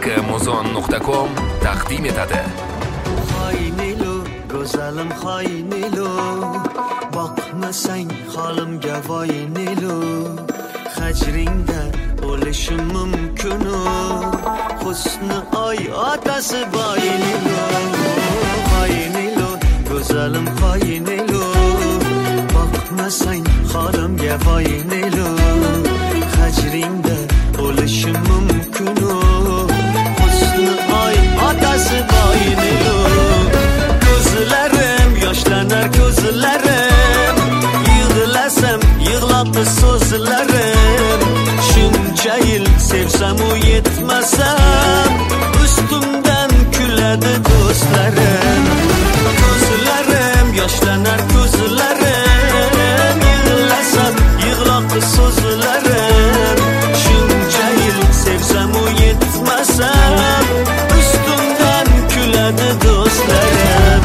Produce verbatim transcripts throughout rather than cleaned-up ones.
muzon nuqta com taqdim etadi. Xoynilu, go'zalim xoynilu, boqmasang holimga voynilu, hajringda o'lishim mumkinu, husni oy otasi boynilu. Xoynilu, go'zalim xoynilu, boqmasang holimga voynilu, hajringda o'lishim mumkinu, husni oy otasi boynilu. Ko'zlarim yoshlanar ko'zlarim, yig'lasam yig'loqi so'zlarim, shuncha yil sevsam u yetmasam, ustimdan kuladi do'stlarim. Ko'zlarim yoshlanar ko'zlarim, yig'lasam yig'loqi so'zlarim, shuncha yil sevsam u yetmasam, ustimdan kuladi do'stlarim.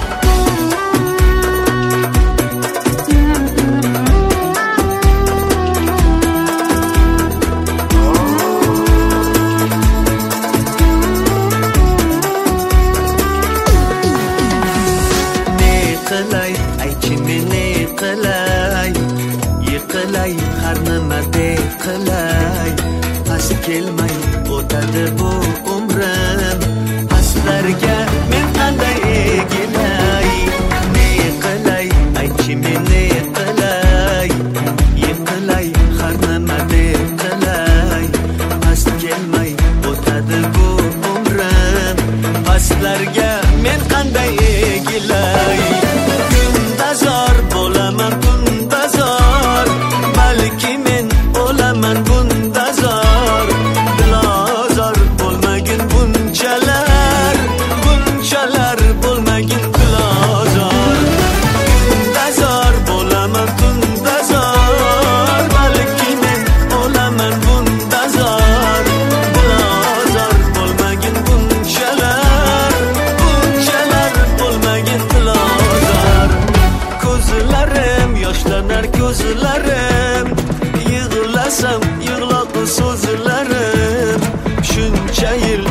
Yiqilay, har nima qilay, past kelmay o'tadi bu umrim, pastlarga men qanday egilay? Ne qilay, aytchi men ne qilay? Yiqilay, har nima qilay, past kelmay o'tadi bu umrim, pastlarga men qanday egilay? Kundazor bo'laman kundazor, balki men o'laman bundazor, dilozor bo'lmagin bunchalar, bunchalar bo'lmagin dilozor. Kundazor bo'laman kundazor, balki men o'laman bundazor, dilozor bo'lmagin bunchalar, bunchalar bo'lmagin dilozor. Ko'zlarim yoshlanar ko'zlarim, yig'lasam yig'loqi so'zlarim, shuncha yil